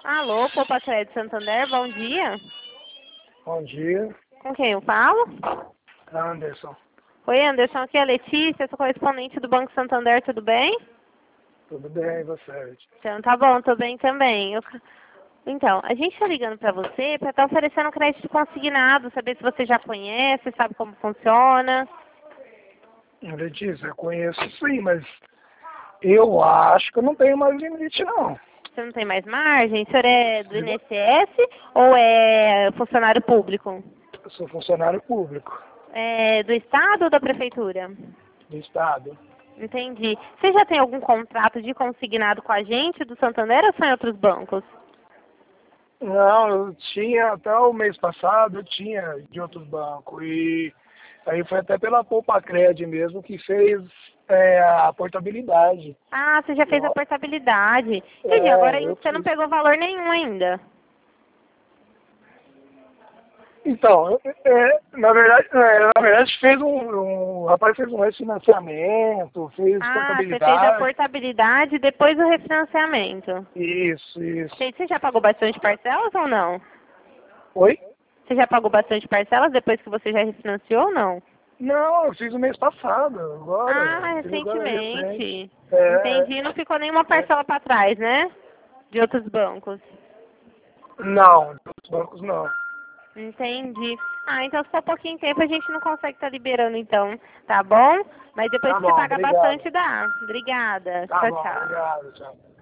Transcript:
Alô, Poupa Crédito Santander, bom dia. Bom dia, Com quem eu falo? Anderson. Oi, Anderson, aqui é a Letícia, sou correspondente do Banco Santander, tudo bem? Tudo bem, e você? Então, tá bom, tô bem também. Então, a gente tá ligando pra você pra estar oferecendo crédito consignado, saber se você já conhece, sabe como funciona. Letícia, eu conheço sim, mas eu acho que eu não tenho mais limite, não. Você não tem mais margem? O senhor é do INSS ou é funcionário público? Eu sou funcionário público É do Estado ou da Prefeitura? do Estado. Entendi. Você já tem algum contrato de consignado com a gente do Santander ou só em outros bancos? Não, eu tinha até o mês passado, eu tinha de outros bancos. E aí foi até pela Poupa Crédito mesmo que fez a portabilidade. Ah, você já fez a Eu, portabilidade. Entendi, agora eu você não fiz. pegou valor nenhum ainda. Então, na verdade o rapaz fez um refinanciamento, fez Ah, você fez a portabilidade. portabilidade e depois o refinanciamento. Isso, isso. Você já pagou bastante parcelas ou não? Oi? Você já pagou bastante parcelas depois que você já refinanciou ou não? Não, eu fiz o mês passado, Ah, fiz agora recente. recentemente. É, Entendi, não ficou nenhuma é. parcela para trás, né? De outros bancos. Não, dos bancos não. Entendi. Ah, então só pouquinho tempo a gente não consegue estar liberando então, tá bom? Mas depois Tá que você bom, pagar obrigado. bastante dá. Obrigada. Tá Tchau, bom, tchau. obrigado, tchau.